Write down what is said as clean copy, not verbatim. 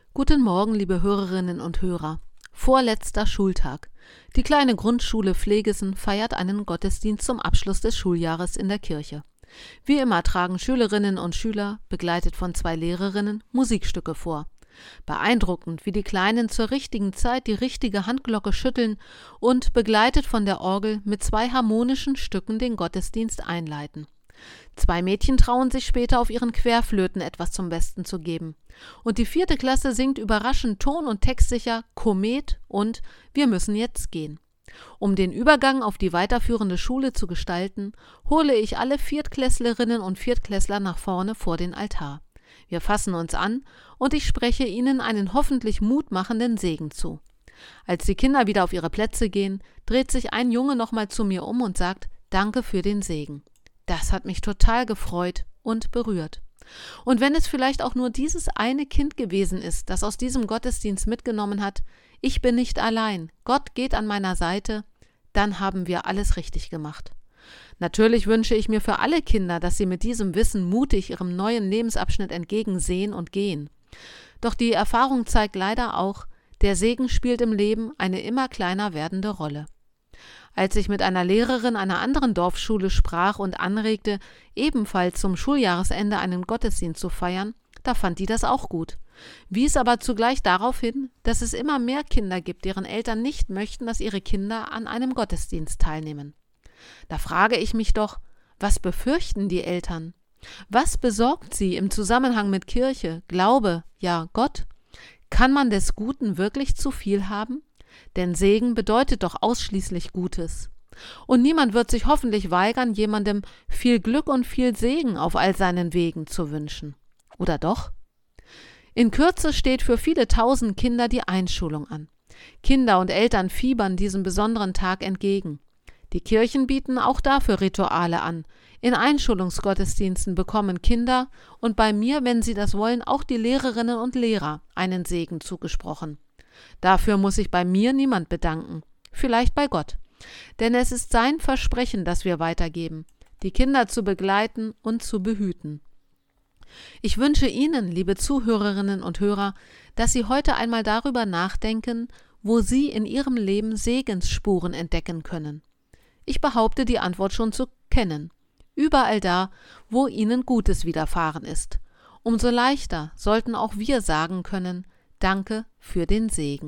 Guten Morgen, liebe Hörerinnen und Hörer. Vorletzter Schultag. Die kleine Grundschule Pflegesen feiert einen Gottesdienst zum Abschluss des Schuljahres in der Kirche. Wie immer tragen Schülerinnen und Schüler, begleitet von 2 Lehrerinnen, Musikstücke vor. Beeindruckend, wie die Kleinen zur richtigen Zeit die richtige Handglocke schütteln und, begleitet von der Orgel, mit 2 harmonischen Stücken den Gottesdienst einleiten. 2 Mädchen trauen sich später auf ihren Querflöten etwas zum Besten zu geben. Und die 4. Klasse singt überraschend ton- und textsicher Komet und Wir müssen jetzt gehen. Um den Übergang auf die weiterführende Schule zu gestalten, hole ich alle Viertklässlerinnen und Viertklässler nach vorne vor den Altar. Wir fassen uns an und ich spreche ihnen einen hoffentlich mutmachenden Segen zu. Als die Kinder wieder auf ihre Plätze gehen, dreht sich ein Junge nochmal zu mir um und sagt: Danke für den Segen. Das hat mich total gefreut und berührt. Und wenn es vielleicht auch nur dieses eine Kind gewesen ist, das aus diesem Gottesdienst mitgenommen hat, ich bin nicht allein, Gott geht an meiner Seite, dann haben wir alles richtig gemacht. Natürlich wünsche ich mir für alle Kinder, dass sie mit diesem Wissen mutig ihrem neuen Lebensabschnitt entgegensehen und gehen. Doch die Erfahrung zeigt leider auch, der Segen spielt im Leben eine immer kleiner werdende Rolle. Als ich mit einer Lehrerin einer anderen Dorfschule sprach und anregte, ebenfalls zum Schuljahresende einen Gottesdienst zu feiern, da fand die das auch gut. Wies aber zugleich darauf hin, dass es immer mehr Kinder gibt, deren Eltern nicht möchten, dass ihre Kinder an einem Gottesdienst teilnehmen. Da frage ich mich doch, was befürchten die Eltern? Was besorgt sie im Zusammenhang mit Kirche, Glaube, ja Gott? Kann man des Guten wirklich zu viel haben? Denn Segen bedeutet doch ausschließlich Gutes. Und niemand wird sich hoffentlich weigern, jemandem viel Glück und viel Segen auf all seinen Wegen zu wünschen. Oder doch? In Kürze steht für viele tausend Kinder die Einschulung an. Kinder und Eltern fiebern diesem besonderen Tag entgegen. Die Kirchen bieten auch dafür Rituale an. In Einschulungsgottesdiensten bekommen Kinder und bei mir, wenn sie das wollen, auch die Lehrerinnen und Lehrer einen Segen zugesprochen. Dafür muss sich bei mir niemand bedanken, vielleicht bei Gott. Denn es ist sein Versprechen, das wir weitergeben, die Kinder zu begleiten und zu behüten. Ich wünsche Ihnen, liebe Zuhörerinnen und Hörer, dass Sie heute einmal darüber nachdenken, wo Sie in Ihrem Leben Segensspuren entdecken können. Ich behaupte, die Antwort schon zu kennen. Überall da, wo Ihnen Gutes widerfahren ist. Umso leichter sollten auch wir sagen können: Danke für den Segen.